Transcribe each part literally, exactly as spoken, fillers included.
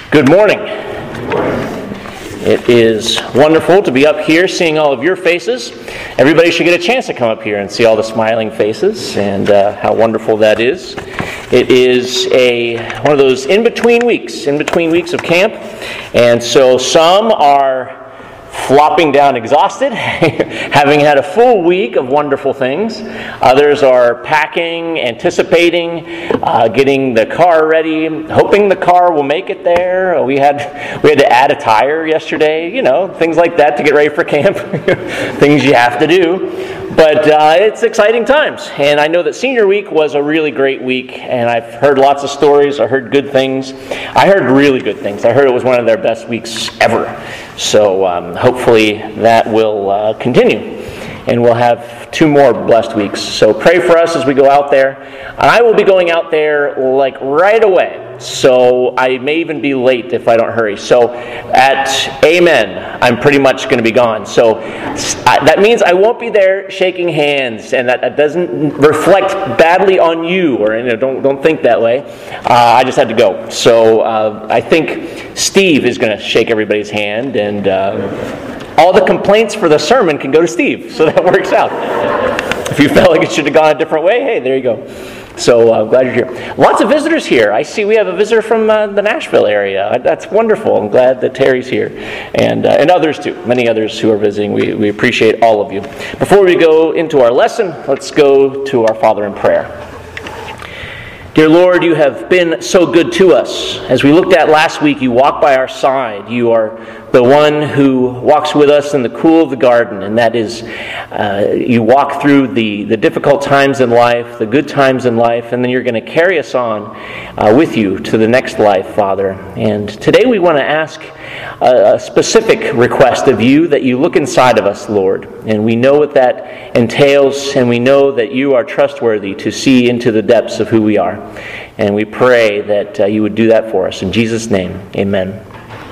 Good morning. It is wonderful to be up here seeing all of your faces. Everybody should get a chance to come up here and see all the smiling faces and uh, how wonderful that is. It is a one of those in-between weeks, in-between weeks of camp. And so some are flopping down exhausted, having had a full week of wonderful things. Others are packing, anticipating, uh, getting the car ready, hoping the car will make it there. We had we had to add a tire yesterday, you know, things like that to get ready for camp. Things you have to do. But uh, it's exciting times, and I know that senior week was a really great week, and I've heard lots of stories. I heard good things. I heard really good things. I heard it was one of their best weeks ever. So um, hopefully that will uh, continue, and we'll have two more blessed weeks. So pray for us as we go out there. I will be going out there like right away. So I may even be late if I don't hurry. So at Amen, I'm pretty much going to be gone. So that means I won't be there shaking hands, and that, that doesn't reflect badly on you, or you know, don't don't think that way. Uh, I just had to go. So uh, I think Steve is going to shake everybody's hand, and uh, all the complaints for the sermon can go to Steve. So that works out. If you felt like it should have gone a different way, hey, there you go. So I'm uh, glad you're here. Lots of visitors here. I see we have a visitor from uh, the Nashville area. That's wonderful. I'm glad that Terry's here. And uh, and others too. Many others who are visiting. We, we appreciate all of you. Before we go into our lesson, let's go to our Father in prayer. Dear Lord, you have been so good to us. As we looked at last week, you walk by our side. You are the one who walks with us in the cool of the garden, and that is, uh, you walk through the, the difficult times in life, the good times in life, and then you're going to carry us on uh, with you to the next life, Father. And today we want to ask a, a specific request of you, that you look inside of us, Lord. And we know what that entails, and we know that you are trustworthy to see into the depths of who we are. And we pray that uh, you would do that for us. In Jesus' name, amen.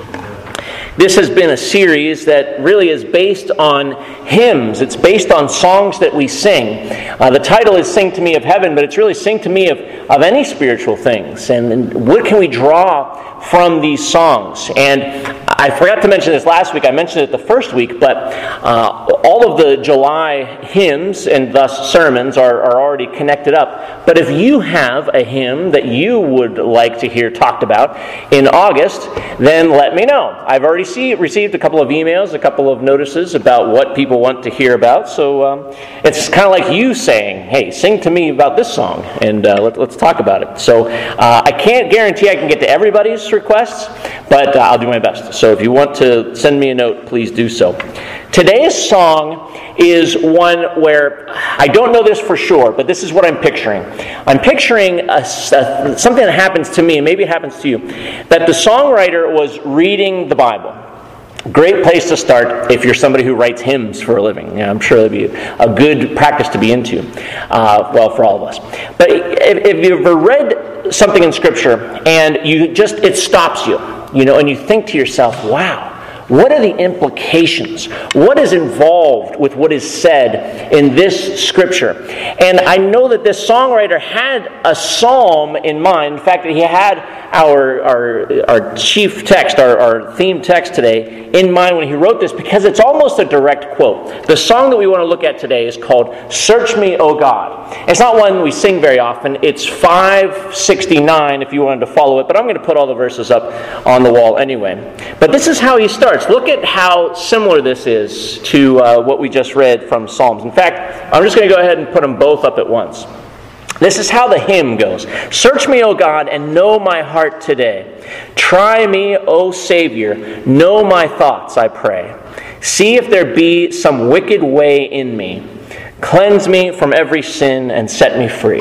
This has been a series that really is based on hymns. It's based on songs that we sing. Uh, the title is Sing to Me of Heaven, but it's really Sing to Me of, of any spiritual things. And, and what can we draw from these songs? And I forgot to mention this last week. I mentioned it the first week, but uh, all of the July hymns and thus sermons are, are already connected up. But if you have a hymn that you would like to hear talked about in August, then let me know. I've already see, received a couple of emails, a couple of notices about what people want to hear about. So um, it's kind of like you saying, hey, sing to me about this song, and uh, let, let's talk about it. So uh, I can't guarantee I can get to everybody's requests, but uh, I'll do my best. So if you want to send me a note, please do so. Today's song is one where, I don't know this for sure, but this is what I'm picturing. I'm picturing a, a, something that happens to me, and maybe it happens to you, that the songwriter was reading the Bible. Great place to start if you're somebody who writes hymns for a living. Yeah, I'm sure that'd be a good practice to be into, uh, well, for all of us. But if, if you've ever read something in Scripture and you just, it stops you, you know, and you think to yourself, wow, what are the implications? What is involved with what is said in this Scripture? And I know that this songwriter had a psalm in mind. In fact, he had our our, our chief text, our, our theme text today, in mind when he wrote this, because it's almost a direct quote. The song that we want to look at today is called Search Me, O God. It's not one we sing very often. It's five sixty-nine if you wanted to follow it, but I'm going to put all the verses up on the wall anyway. But this is how he starts. Look at how similar this is to uh, what we just read from Psalms. In fact, I'm just going to go ahead and put them both up at once. This is how the hymn goes. Search me, O God, and know my heart today. Try me, O Savior, know my thoughts, I pray. See if there be some wicked way in me. Cleanse me from every sin and set me free.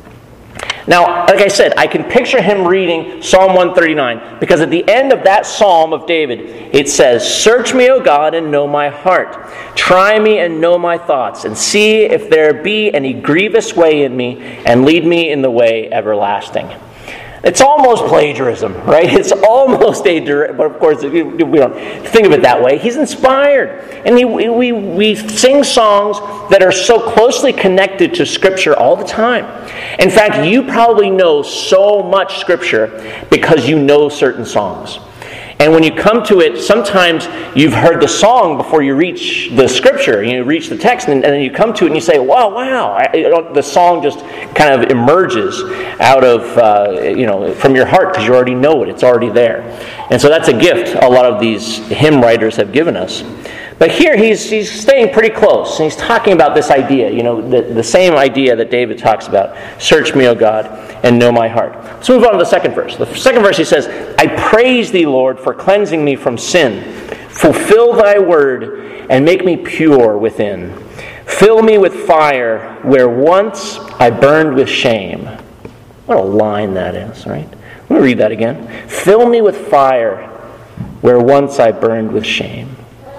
Now, like I said, I can picture him reading Psalm one thirty-nine, because at the end of that Psalm of David, it says, Search me, O God, and know my heart. Try me and know my thoughts, and see if there be any grievous way in me, and lead me in the way everlasting. It's almost plagiarism, right? It's almost a direct, but of course we don't think of it that way. He's inspired. And he, we, we sing songs that are so closely connected to Scripture all the time. In fact, you probably know so much Scripture because you know certain songs. And when you come to it, sometimes you've heard the song before you reach the Scripture. You reach the text, and, and then you come to it and you say, wow, wow. I, the song just kind of emerges out of, uh, you know, from your heart because you already know it. It's already there. And so that's a gift a lot of these hymn writers have given us. But here he's he's staying pretty close. And he's talking about this idea, you know, the, the same idea that David talks about. Search me, O God, and know my heart. Let's move on to the second verse. The second verse he says, I praise thee, Lord, for cleansing me from sin. Fulfill thy word and make me pure within. Fill me with fire where once I burned with shame. What a line that is, right? Let me read that again. Fill me with fire where once I burned with shame.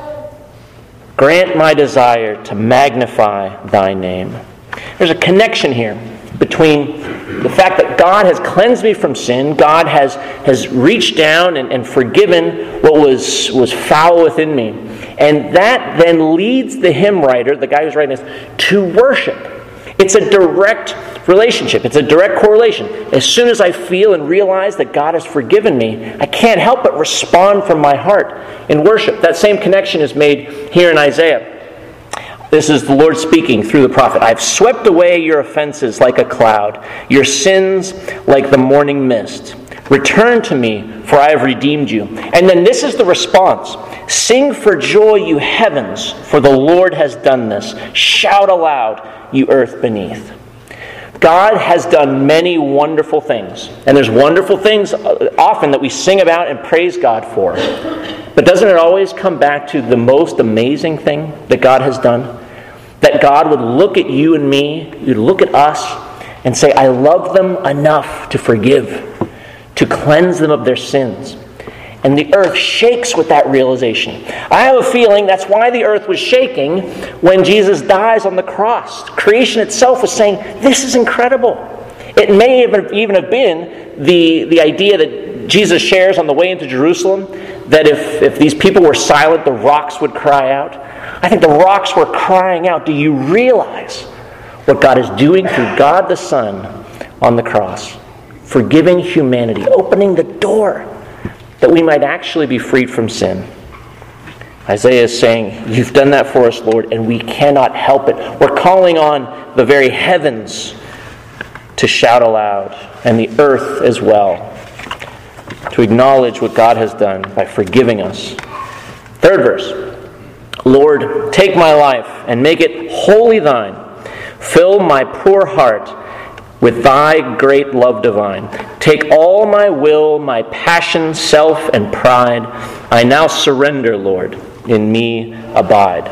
Grant my desire to magnify thy name. There's a connection here between the fact that God has cleansed me from sin. God has, has reached down and, and forgiven what was, was foul within me. And that then leads the hymn writer, the guy who's writing this, to worship. It's a direct relationship. It's a direct correlation. As soon as I feel and realize that God has forgiven me, I can't help but respond from my heart in worship. That same connection is made here in Isaiah. This is the Lord speaking through the prophet. I've swept away your offenses like a cloud, your sins like the morning mist. Return to me, for I have redeemed you. And then this is the response. Sing for joy, you heavens, for the Lord has done this. Shout aloud, you earth beneath. God has done many wonderful things. And there's wonderful things often that we sing about and praise God for. But doesn't it always come back to the most amazing thing that God has done? That God would look at you and me, you'd look at us, and say, I love them enough to forgive, to cleanse them of their sins. And the earth shakes with that realization. I have a feeling that's why the earth was shaking when Jesus dies on the cross. Creation itself is saying, this is incredible. It may even have been the, the idea that Jesus shares on the way into Jerusalem, that if, if these people were silent, the rocks would cry out. I think the rocks were crying out, do you realize what God is doing through God the Son on the cross? Forgiving humanity, opening the door that we might actually be freed from sin. Isaiah is saying, you've done that for us, Lord, and we cannot help it. We're calling on the very heavens to shout aloud, and the earth as well, to acknowledge what God has done by forgiving us. Third verse, Lord, take my life and make it wholly thine. Fill my poor heart with thy great love divine. Take all my will, my passion, self, and pride. I now surrender, Lord. In me abide.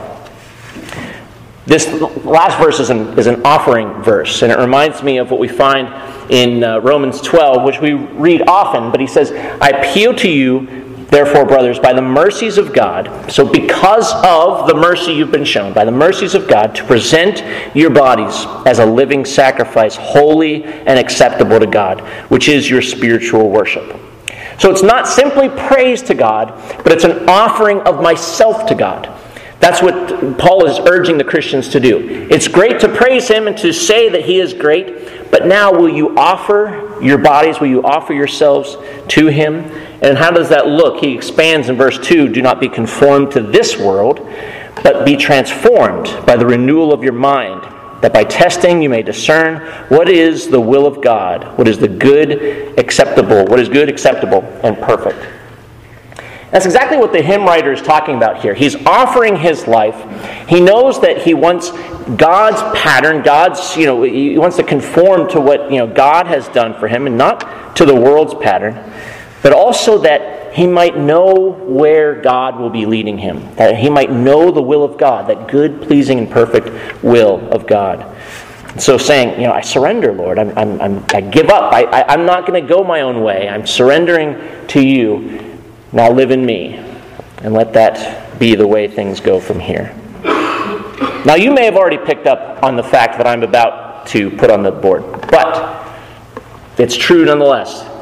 This last verse is an, is an offering verse, and it reminds me of what we find in uh, Romans twelve, which we read often, but he says, I appeal to you, therefore, brothers, by the mercies of God, so because of the mercy you've been shown, by the mercies of God, to present your bodies as a living sacrifice, holy and acceptable to God, which is your spiritual worship. So it's not simply praise to God, but it's an offering of myself to God. That's what Paul is urging the Christians to do. It's great to praise Him and to say that He is great, but now will you offer your bodies, will you offer yourselves to Him? And how does that look? He expands in verse two, do not be conformed to this world, but be transformed by the renewal of your mind, that by testing you may discern what is the will of God, what is the good, acceptable, what is good, acceptable, and perfect. That's exactly what the hymn writer is talking about here. He's offering his life. He knows that he wants God's pattern, God's, you know, he wants to conform to what, you know, God has done for him and not to the world's pattern, but also that he might know where God will be leading him, that he might know the will of God, that good, pleasing, and perfect will of God. So saying, you know, I surrender, Lord. I'm, I'm, I'm, I give up. I, I, I'm not going to go my own way. I'm surrendering to you. Now live in me, and let that be the way things go from here. Now you may have already picked up on the fact that I'm about to put on the board, but it's true nonetheless.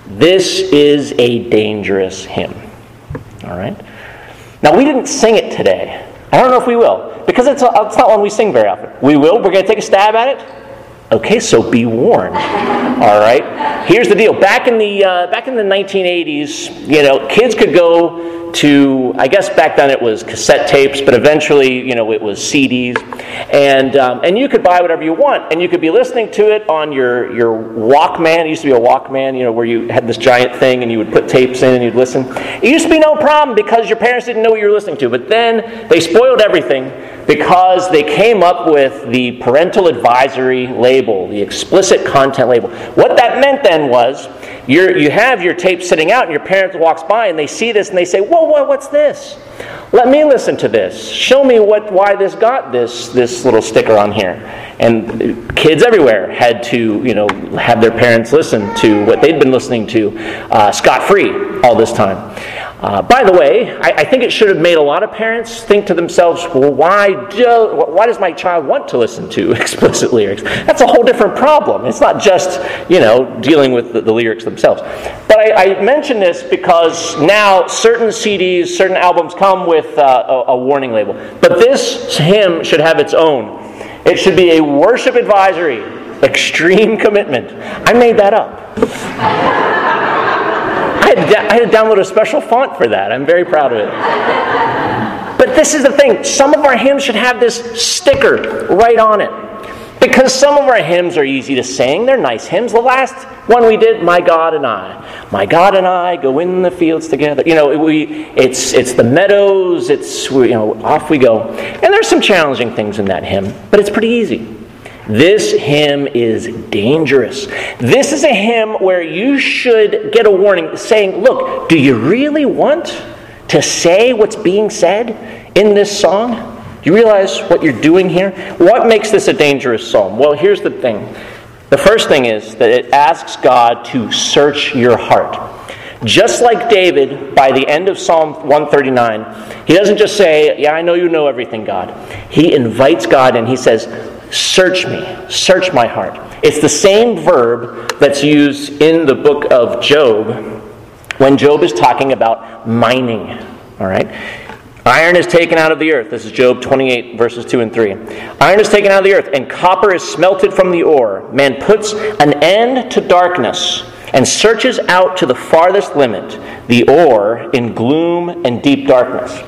This is a dangerous hymn. All right? Now, we didn't sing it today. I don't know if we will, because it's, a, it's not one we sing very often. We will. We're going to take a stab at it. Okay, so be warned. All right. Here's the deal. Back in the uh, back in the nineteen eighties, you know, kids could go to, I guess back then it was cassette tapes, but eventually, you know, it was C Ds, and um, and you could buy whatever you want, and you could be listening to it on your your Walkman. It used to be a Walkman, you know, where you had this giant thing, and you would put tapes in and you'd listen. It used to be no problem because your parents didn't know what you were listening to, but then they spoiled everything because they came up with the parental advisory label, the explicit content label. What that meant then was, you're, you have your tape sitting out, and your parent walks by, and they see this, and they say, whoa, whoa, what's this? Let me listen to this. Show me what why this got this this little sticker on here. And kids everywhere had to, you know, have their parents listen to what they'd been listening to uh, scot-free all this time. Uh, by the way, I, I think it should have made a lot of parents think to themselves, well, why do, why does my child want to listen to explicit lyrics? That's a whole different problem. It's not just, you know, dealing with the, the lyrics themselves. But I, I mention this because now certain C Ds, certain albums come with uh, a, a warning label. But this hymn should have its own. It should be a worship advisory, extreme commitment. I made that up. I had, to, I had to download a special font for that. I'm very proud of it. But this is the thing. Some of our hymns should have this sticker right on it. Because some of our hymns are easy to sing. They're nice hymns. The last one we did, My God and I. My God and I go in the fields together. You know, we it's it's the meadows. It's, you know, off we go. And there's some challenging things in that hymn. But it's pretty easy. This hymn is dangerous. This is a hymn where you should get a warning saying, look, do you really want to say what's being said in this song? Do you realize what you're doing here? What makes this a dangerous psalm? Well, here's the thing. The first thing is that it asks God to search your heart. Just like David, by the end of Psalm one thirty-nine, he doesn't just say, yeah, I know you know everything, God. He invites God and he says, search me, search my heart. It's the same verb that's used in the book of Job when Job is talking about mining. All right? Iron is taken out of the earth. This is Job twenty-eight, verses two and three. Iron is taken out of the earth, and copper is smelted from the ore. Man puts an end to darkness and searches out to the farthest limit, the ore in gloom and deep darkness.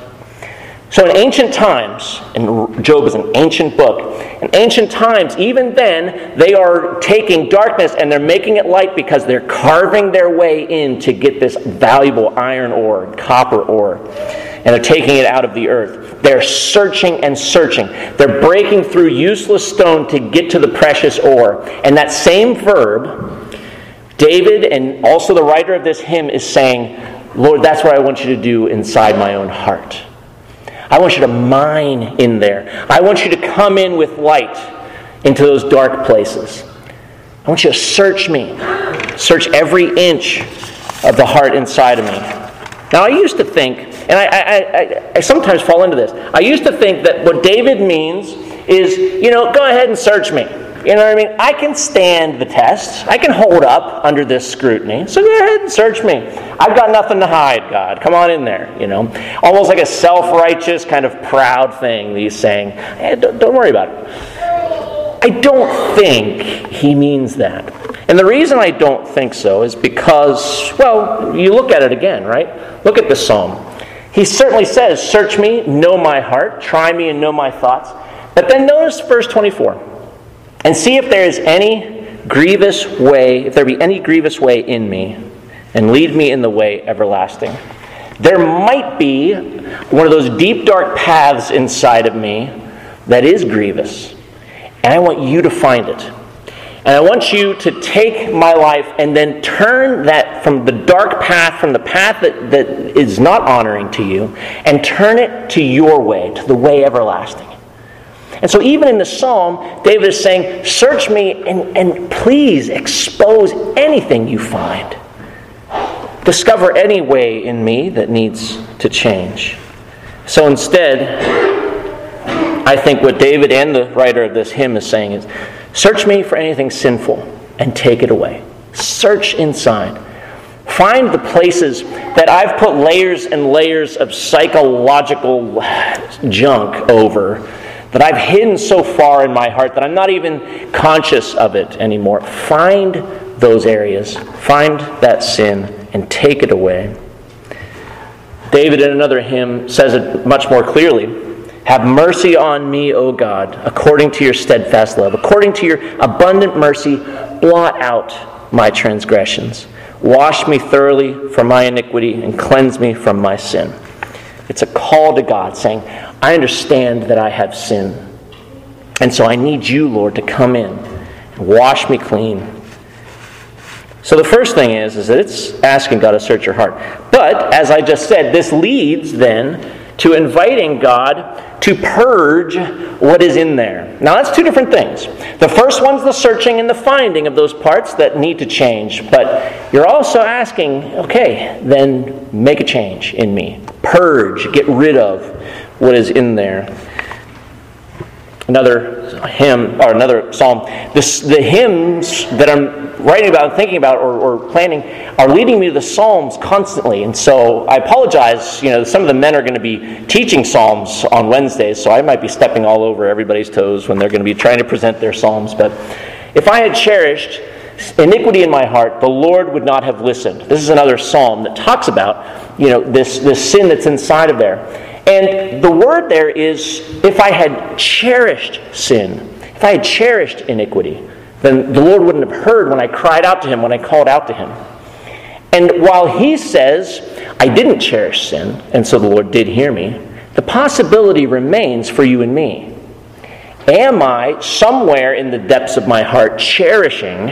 So in ancient times, and Job is an ancient book, in ancient times, even then, they are taking darkness and they're making it light because they're carving their way in to get this valuable iron ore, copper ore. And they're taking it out of the earth. They're searching and searching. They're breaking through useless stone to get to the precious ore. And that same verb, David and also the writer of this hymn is saying, Lord, that's what I want you to do inside my own heart. I want you to mine in there. I want you to come in with light into those dark places. I want you to search me. Search every inch of the heart inside of me. Now, I used to think, and I, I, I, I sometimes fall into this, I used to think that what David means is, you know, go ahead and search me. You know what I mean? I can stand the test. I can hold up under this scrutiny. So go ahead and search me. I've got nothing to hide, God. Come on in there, you know. Almost like a self-righteous kind of proud thing that he's saying, hey, don't, don't worry about it. I don't think he means that. And the reason I don't think so is because, well, you look at it again, right? Look at the psalm. He certainly says, search me, know my heart, try me and know my thoughts. But then notice verse twenty-four. And see if there is any grievous way, if there be any grievous way in me, and lead me in the way everlasting. There might be one of those deep, dark paths inside of me that is grievous. And I want you to find it. And I want you to take my life and then turn that from the dark path, from the path that, that is not honoring to you, and turn it to your way, to the way everlasting. And so even in the psalm, David is saying, search me and, and please expose anything you find. Discover any way in me that needs to change. So instead, I think what David and the writer of this hymn is saying is, search me for anything sinful and take it away. Search inside. Find the places that I've put layers and layers of psychological junk over, that I've hidden so far in my heart that I'm not even conscious of it anymore. Find those areas. Find that sin and take it away. David in another hymn says it much more clearly. Have mercy on me, O God, according to your steadfast love. According to your abundant mercy, blot out my transgressions. Wash me thoroughly from my iniquity and cleanse me from my sin. It's a call to God saying, I understand that I have sinned. And so I need you, Lord, to come in and wash me clean. So the first thing is, is that it's asking God to search your heart. But, as I just said, this leads then to inviting God to purge what is in there. Now that's two different things. The first one's the searching and the finding of those parts that need to change. But you're also asking, okay, then make a change in me. Purge, get rid of what is in there. Another hymn, or another psalm. This, the hymns that I'm writing about, thinking about, or, or planning are leading me to the Psalms constantly. And so I apologize, you know, some of the men are going to be teaching Psalms on Wednesdays, so I might be stepping all over everybody's toes when they're going to be trying to present their Psalms. But if I had cherished iniquity in my heart, the Lord would not have listened. This is another Psalm that talks about, you know, this, this sin that's inside of there. And the word there is, if I had cherished sin, if I had cherished iniquity, then the Lord wouldn't have heard when I cried out to Him, when I called out to Him. And while He says, I didn't cherish sin, and so the Lord did hear me, the possibility remains for you and me. Am I, somewhere in the depths of my heart, cherishing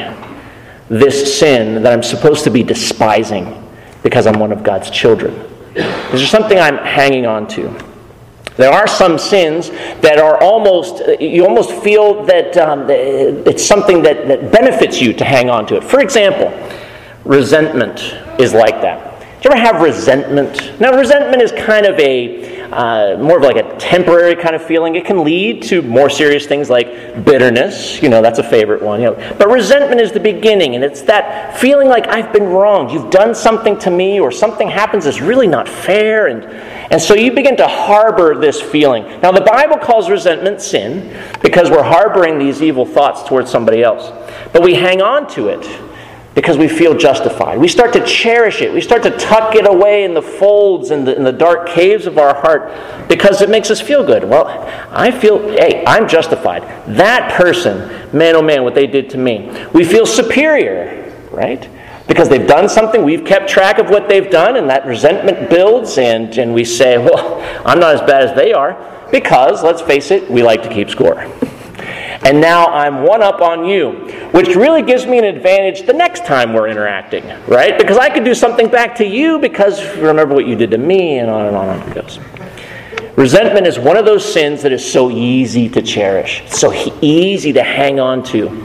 this sin that I'm supposed to be despising because I'm one of God's children? Is there something I'm hanging on to? There are some sins that are almost, you almost feel that um, it's something that, that benefits you to hang on to it. For example, resentment is like that. Do you ever have resentment? Now, resentment is kind of a, uh, more of like a temporary kind of feeling. It can lead to more serious things like bitterness. You know, that's a favorite one. You know. But resentment is the beginning, and it's that feeling like I've been wronged. You've done something to me, or something happens that's really not fair, and And so you begin to harbor this feeling. Now, the Bible calls resentment sin because we're harboring these evil thoughts towards somebody else. But we hang on to it because we feel justified. We start to cherish it. We start to tuck it away in the folds and the, in the dark caves of our heart because it makes us feel good. Well, I feel, hey, I'm justified. That person, man oh man, what they did to me. We feel superior, right? Because they've done something, we've kept track of what they've done, and that resentment builds, and, and we say, well, I'm not as bad as they are, because, let's face it, we like to keep score. And now I'm one up on you, which really gives me an advantage the next time we're interacting, right? Because I could do something back to you because remember what you did to me, and on and on and on it goes. Resentment is one of those sins that is so easy to cherish, so easy to hang on to.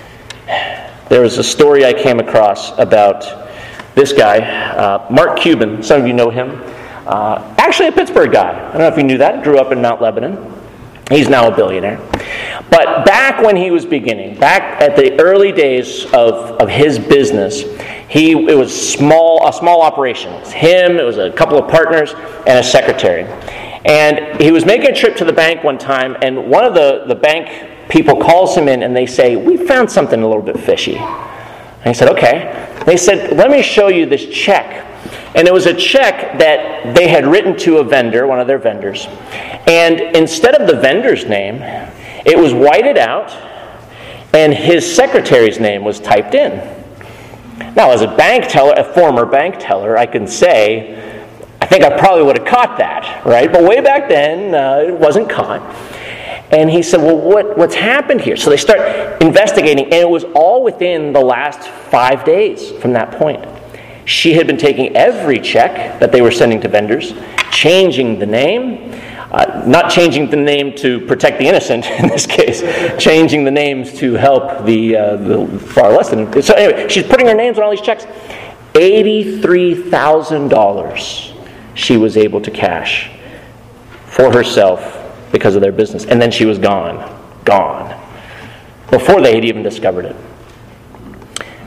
There was a story I came across about this guy, uh, Mark Cuban. Some of you know him. Uh, actually a Pittsburgh guy. I don't know if you knew that. Grew up in Mount Lebanon. He's now a billionaire. But back when he was beginning, back at the early days of, of his business, he it was small a small operation. It was him, it was a couple of partners, and a secretary. And he was making a trip to the bank one time, and one of the, the bank people calls him in and they say, we found something a little bit fishy. And he said, okay. They said, let me show you this check. And it was a check that they had written to a vendor, one of their vendors. And instead of the vendor's name, it was whited out and his secretary's name was typed in. Now, as a bank teller, a former bank teller, I can say, I think I probably would have caught that, right? But way back then, uh, it wasn't caught. And he said, well, what, what's happened here? So they start investigating, and it was all within the last five days from that point. She had been taking every check that they were sending to vendors, changing the name, uh, not changing the name to protect the innocent in this case, changing the names to help the, uh, the far less than. So anyway, she's putting her names on all these checks. eighty-three thousand dollars she was able to cash for herself because of their business. And then she was gone. Gone. Before they had even discovered it.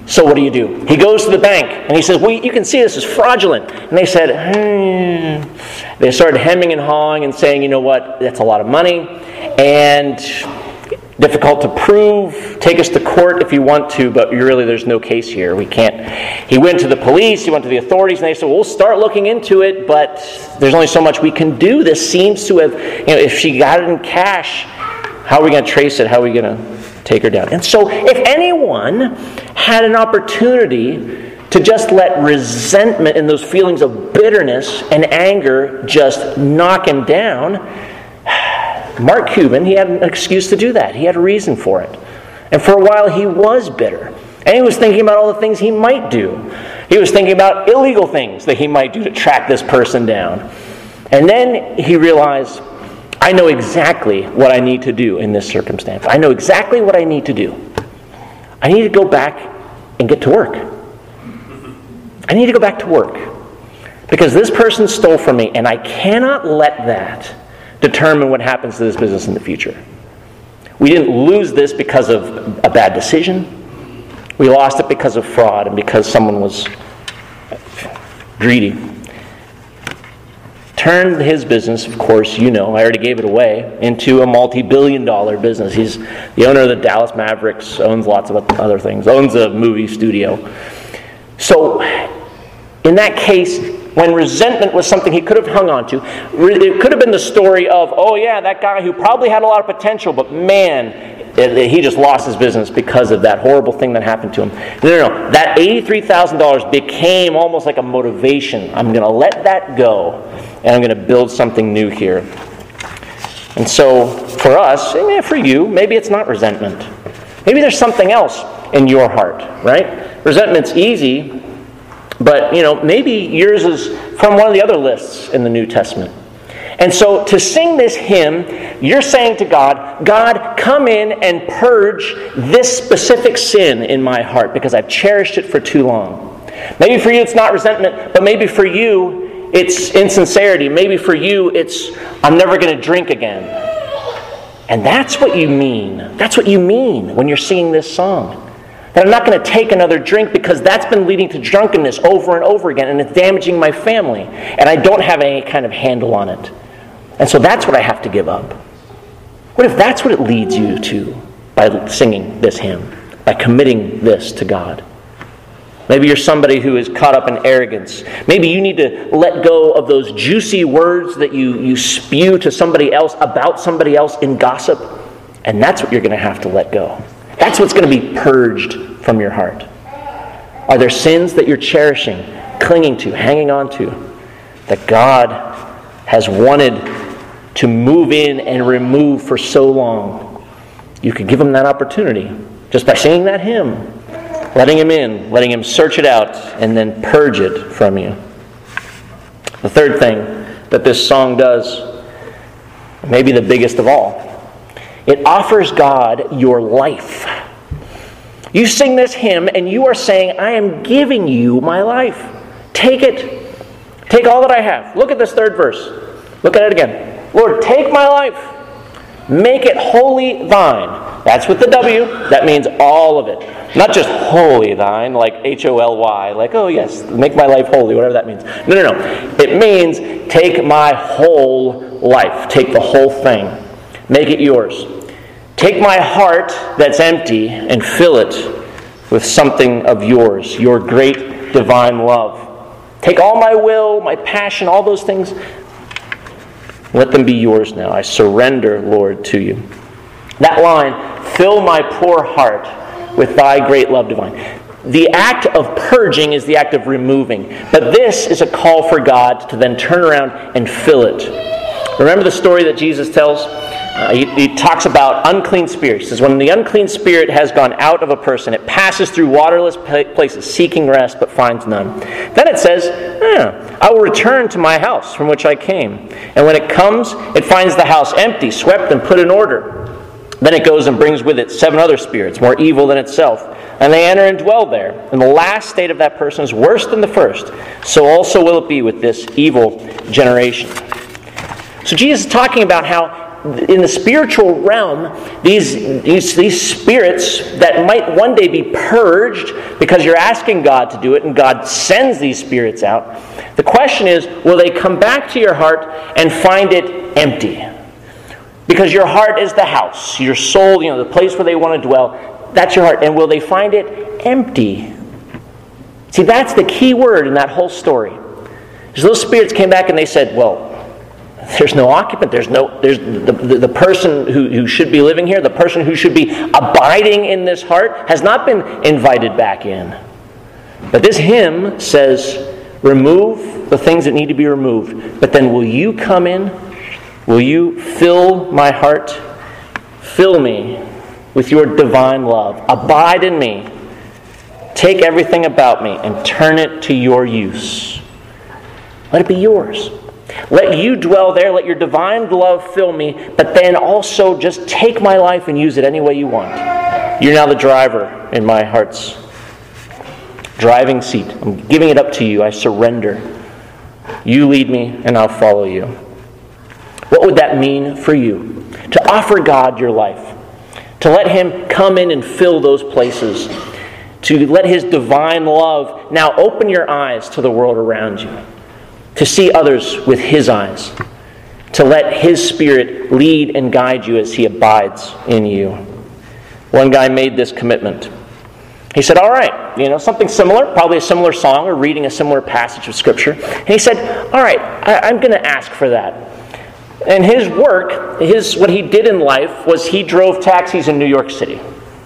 So what do you do? He goes to the bank and he says, well, you can see this is fraudulent. And they said, hmm. They started hemming and hawing and saying, you know what, that's a lot of money and difficult to prove. Take us to court if you want to, but really there's no case here. We can't. He went to the police, he went to the authorities, and they said, well, we'll start looking into it, but there's only so much we can do. This seems to have, you know, if she got it in cash, how are we going to trace it? How are we going to take her down? And so if anyone had an opportunity to just let resentment and those feelings of bitterness and anger just knock him down, Mark Cuban, he had an excuse to do that. He had a reason for it. And for a while he was bitter. And he was thinking about all the things he might do. He was thinking about illegal things that he might do to track this person down. And then he realized, I know exactly what I need to do in this circumstance. I know exactly what I need to do. I need to go back and get to work. I need to go back to work. Because this person stole from me, and I cannot let that determine what happens to this business in the future. We didn't lose this because of a bad decision. We lost it because of fraud and because someone was greedy. Turned his business, of course, you know, I already gave it away, into a multi-billion dollar business. He's the owner of the Dallas Mavericks, owns lots of other things, owns a movie studio. So, in that case, when resentment was something he could have hung on to, it could have been the story of, oh yeah, that guy who probably had a lot of potential, but man, he just lost his business because of that horrible thing that happened to him. No, no, no. That eighty-three thousand dollars became almost like a motivation. I'm going to let that go, and I'm going to build something new here. And so, for us, for you, maybe it's not resentment. Maybe there's something else in your heart, right? Resentment's easy, but, you know, maybe yours is from one of the other lists in the New Testament. And so to sing this hymn, you're saying to God, God, come in and purge this specific sin in my heart because I've cherished it for too long. Maybe for you it's not resentment, but maybe for you it's insincerity. Maybe for you it's, I'm never going to drink again. And that's what you mean. That's what you mean when you're singing this song. That I'm not going to take another drink because that's been leading to drunkenness over and over again and it's damaging my family. And I don't have any kind of handle on it. And so that's what I have to give up. What if that's what it leads you to by singing this hymn, by committing this to God? Maybe you're somebody who is caught up in arrogance. Maybe you need to let go of those juicy words that you, you spew to somebody else about somebody else in gossip. And that's what you're going to have to let go. That's what's going to be purged from your heart. Are there sins that you're cherishing, clinging to, hanging on to, that God has wanted to move in and remove for so long? You could give him that opportunity just by singing that hymn, letting him in, letting him search it out, and then purge it from you. The third thing that this song does, maybe the biggest of all, it offers God your life. You sing this hymn and you are saying, I am giving you my life. Take it. Take all that I have. Look at this third verse. Look at it again. Lord, take my life. Make it wholly thine. That's with the W. That means all of it. Not just wholly thine, like H O L Y. Like, oh yes, make my life holy, whatever that means. No, no, no. It means take my whole life. Take the whole thing. Make it yours. Take my heart that's empty and fill it with something of yours, your great divine love. Take all my will, my passion, all those things. Let them be yours now. I surrender, Lord, to you. That line, fill my poor heart with thy great love divine. The act of purging is the act of removing. But this is a call for God to then turn around and fill it. Remember the story that Jesus tells? Uh, he, he talks about unclean spirits. He says, when the unclean spirit has gone out of a person, it passes through waterless places, seeking rest, but finds none. Then it says, eh, I will return to my house from which I came. And when it comes, it finds the house empty, swept, and put in order. Then it goes and brings with it seven other spirits, more evil than itself. And they enter and dwell there. And the last state of that person is worse than the first. So also will it be with this evil generation. So Jesus is talking about how in the spiritual realm, these, these, these spirits that might one day be purged because you're asking God to do it and God sends these spirits out, the question is, will they come back to your heart and find it empty? Because your heart is the house, your soul, you know, the place where they want to dwell, that's your heart. And will they find it empty? See, that's the key word in that whole story. Because those spirits came back and they said, well, there's no occupant, there's no, there's the, the, the person who, who should be living here, the person who should be abiding in this heart has not been invited back in. But this hymn says, remove the things that need to be removed. But then will you come in? Will you fill my heart? Fill me with your divine love. Abide in me. Take everything about me and turn it to your use. Let it be yours. Let you dwell there. Let your divine love fill me. But then also just take my life and use it any way you want. You're now the driver in my heart's driving seat. I'm giving it up to you. I surrender. You lead me and I'll follow you. What would that mean for you? To offer God your life. To let Him come in and fill those places. To let His divine love now open your eyes to the world around you. To see others with His eyes. To let His Spirit lead and guide you as He abides in you. One guy made this commitment. He said, all right, you know, something similar, probably a similar song or reading a similar passage of Scripture. And he said, all right, I, I'm going to ask for that. And his work, his what he did in life was he drove taxis in New York City.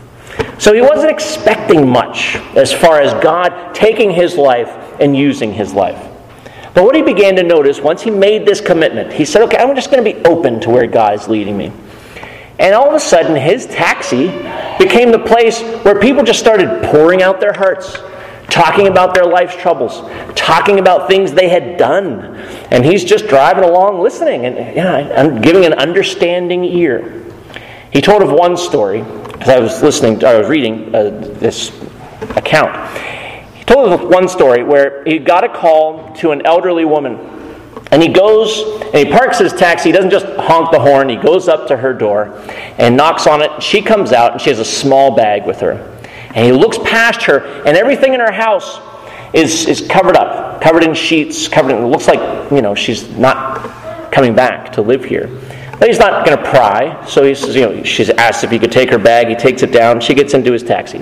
So he wasn't expecting much as far as God taking his life and using his life. But what he began to notice once he made this commitment, he said, okay, I'm just going to be open to where God is leading me. And all of a sudden, his taxi became the place where people just started pouring out their hearts, talking about their life's troubles, talking about things they had done. And he's just driving along listening and yeah, giving an understanding ear. He told of one story, because I was listening, I was reading uh, this account. He told of one story where he got a call to an elderly woman. And he goes, and he parks his taxi. He doesn't just honk the horn. He goes up to her door and knocks on it. She comes out, and she has a small bag with her. And he looks past her, and everything in her house is, is covered up, covered in sheets, covered in, it looks like, you know, she's not coming back to live here. But he's not going to pry, so he says, you know, she's asked if he could take her bag. He takes it down. She gets into his taxi.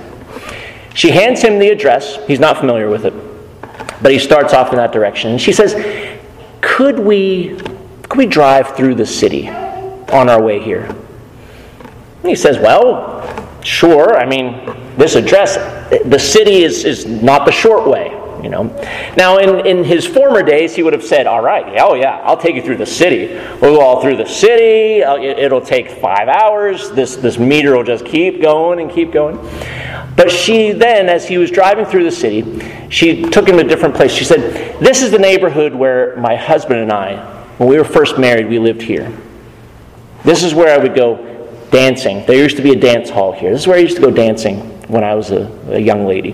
She hands him the address. He's not familiar with it, but he starts off in that direction. And she says, Could we, could we drive through the city on our way here? And he says, well, sure. I mean, this address, the city is, is not the short way, you know. Now, in, in his former days, he would have said, all right, yeah, oh yeah, I'll take you through the city. We'll go all through the city. It'll take five hours. This, this meter will just keep going and keep going. But she then, as he was driving through the city, she took him to a different place. She said, this is the neighborhood where my husband and I, when we were first married, we lived here. This is where I would go dancing. There used to be a dance hall here. This is where I used to go dancing when I was a, a young lady.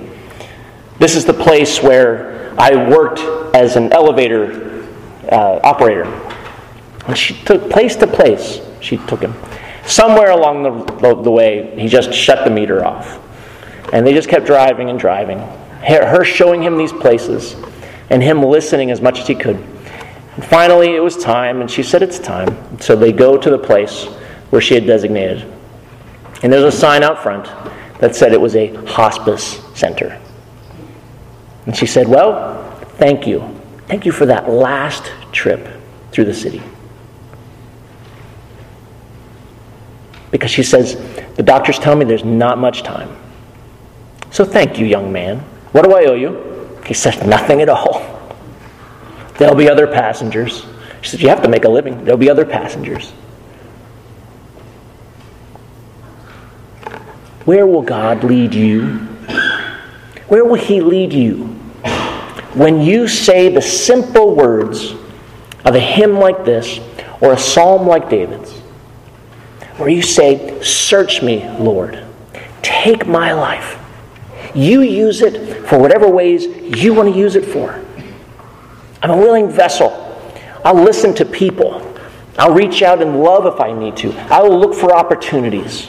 This is the place where I worked as an elevator uh, operator. And she took place to place. She took him. Somewhere along the, the, the way, he just shut the meter off. And they just kept driving and driving. Her showing him these places and him listening as much as he could. And finally, it was time, and she said it's time. So they go to the place where she had designated. And there's a sign out front that said it was a hospice center. And she said, well, thank you. Thank you for that last trip through the city. Because she says, the doctors tell me there's not much time. So thank you, young man. What do I owe you? He said, nothing at all. There'll be other passengers. She said, you have to make a living. There'll be other passengers. Where will God lead you? Where will He lead you? When you say the simple words of a hymn like this or a psalm like David's, where you say, search me, Lord. Take my life. You use it for whatever ways you want to use it for. I'm a willing vessel. I'll listen to people I'll reach out in love if I need to. I will look for opportunities.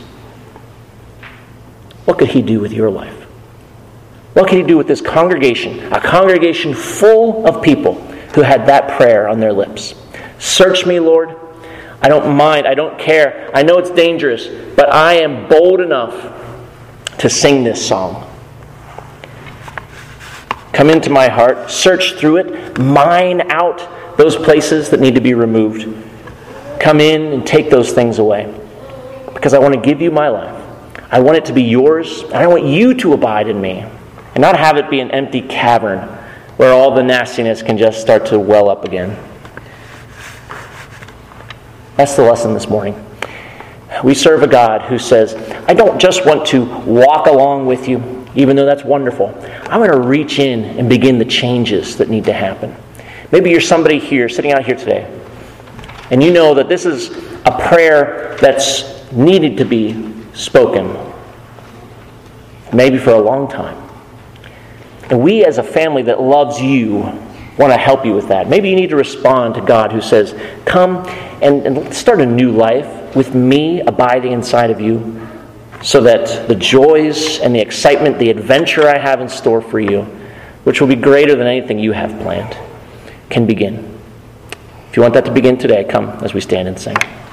What could he do with your life? What could he do with this congregation? A congregation full of people who had that prayer on their lips. Search me, Lord. I don't mind. I don't care. I know it's dangerous, but I am bold enough to sing this song. Come into my heart. Search through it. Mine out those places that need to be removed. Come in and take those things away. Because I want to give you my life. I want it to be yours. And I want you to abide in me. And not have it be an empty cavern where all the nastiness can just start to well up again. That's the lesson this morning. We serve a God who says, I don't just want to walk along with you, even though that's wonderful. I want to reach in and begin the changes that need to happen. Maybe you're somebody here, sitting out here today, and you know that this is a prayer that's needed to be spoken, maybe for a long time. And we as a family that loves you want to help you with that. Maybe you need to respond to God who says, come and, and let's start a new life with me abiding inside of you so that the joys and the excitement, the adventure I have in store for you, which will be greater than anything you have planned, can begin. If you want that to begin today, come as we stand and sing.